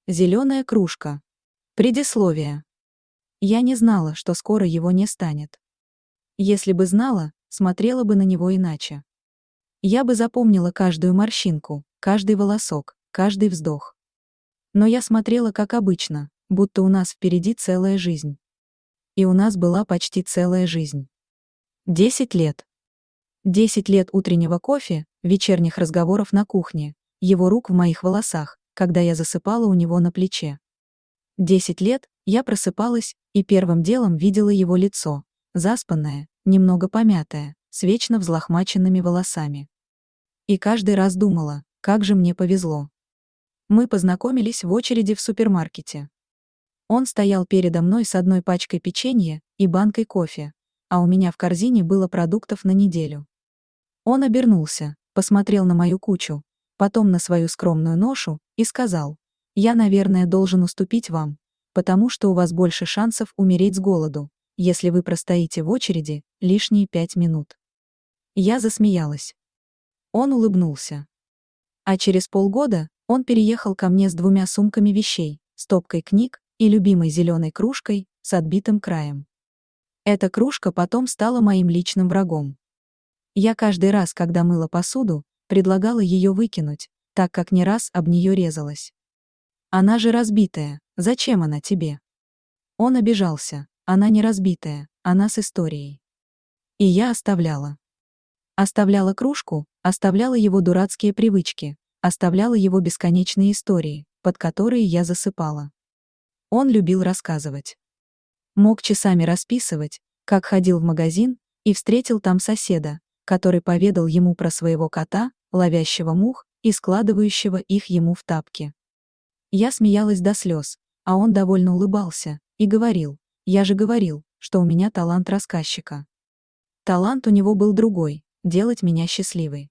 Зеленая кружка. Предисловие. Я не знала, что скоро его не станет. Если бы знала, смотрела бы на него иначе. Я бы запомнила каждую морщинку, каждый волосок, каждый вздох. Но я смотрела как обычно, будто у нас впереди целая жизнь. И у нас была почти целая жизнь. 10 лет. 10 лет утреннего кофе, вечерних разговоров на кухне, его рук в моих волосах, когда я засыпала у него на плече. 10 лет я просыпалась и первым делом видела его лицо, заспанное, немного помятое, с вечно взлохмаченными волосами. И каждый раз думала, как же мне повезло. Мы познакомились в очереди в супермаркете. Он стоял передо мной с одной пачкой печенья и банкой кофе, а у меня в корзине было продуктов на неделю. Он обернулся, посмотрел на мою кучу, потом на свою скромную ношу, и сказал: «Я, наверное, должен уступить вам, потому что у вас больше шансов умереть с голоду, если вы простоите в очереди лишние 5 минут». Я засмеялась. Он улыбнулся. А через полгода он переехал ко мне с 2 сумками вещей, стопкой книг и любимой зеленой кружкой с отбитым краем. Эта кружка потом стала моим личным врагом. Я каждый раз, когда мыла посуду, предлагала ее выкинуть, так как не раз об нее резалась. «Она же разбитая, зачем она тебе?» Он обижался: «Она не разбитая, она с историей». И я оставляла. Оставляла кружку, оставляла его дурацкие привычки, оставляла его бесконечные истории, под которые я засыпала. Он любил рассказывать. Мог часами расписывать, как ходил в магазин и встретил там соседа, который поведал ему про своего кота, ловящего мух и складывающего их ему в тапки. Я смеялась до слез, а он довольно улыбался и говорил: «Я же говорил, что у меня талант рассказчика». Талант у него был другой — делать меня счастливой.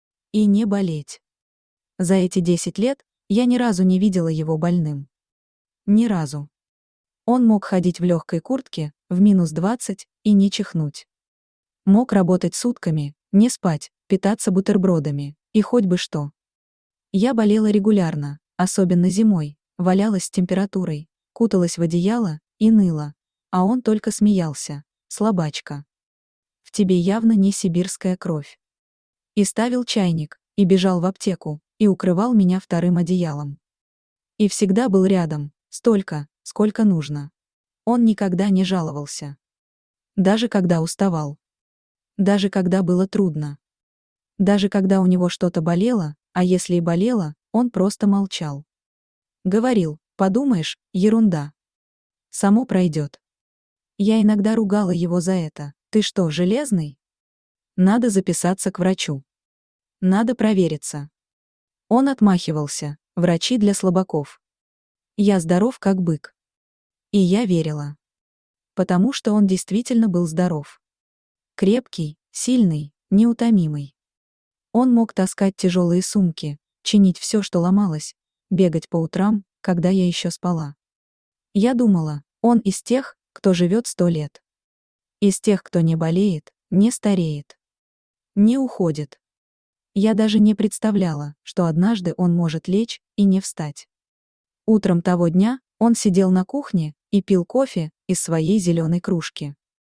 И не болеть. За эти 10 лет я ни разу не видела его больным. Ни разу. Он мог ходить в легкой куртке, в -20, и не чихнуть. Мог работать сутками, не спать, питаться бутербродами, и хоть бы что. Я болела регулярно, особенно зимой, валялась с температурой, куталась в одеяло и ныла, а он только смеялся: «Слабачка. В тебе явно не сибирская кровь». И ставил чайник, и бежал в аптеку, и укрывал меня вторым одеялом. И всегда был рядом, столько, сколько нужно. Он никогда не жаловался. Даже когда уставал. Даже когда было трудно. Даже когда у него что-то болело, а если и болело, он просто молчал. Говорил: «Подумаешь, ерунда. Само пройдет». Я иногда ругала его за это: «Ты что, железный? Надо записаться к врачу. Надо провериться». Он отмахивался: «Врачи для слабаков. Я здоров как бык». И я верила. Потому что он действительно был здоров. Крепкий, сильный, неутомимый. Он мог таскать тяжелые сумки, чинить все, что ломалось, бегать по утрам, когда я еще спала. Я думала, он из тех, кто живет 100 лет. Из тех, кто не болеет, не стареет. Не уходит. Я даже не представляла, что однажды он может лечь и не встать. Утром того дня он сидел на кухне и пил кофе из своей зеленой кружки.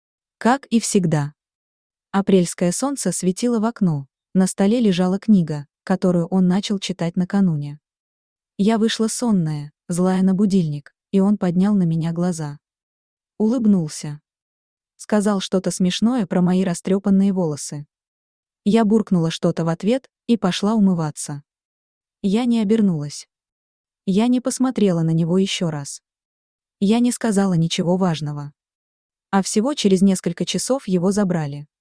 Как и всегда. Апрельское солнце светило в окно, на столе лежала книга, которую он начал читать накануне. Я вышла сонная, злая на будильник, и он поднял на меня глаза. Улыбнулся. Сказал что-то смешное про мои растрепанные волосы. Я буркнула что-то в ответ и пошла умываться. Я не обернулась. Я не посмотрела на него еще раз. Я не сказала ничего важного. А всего через несколько часов его забрали.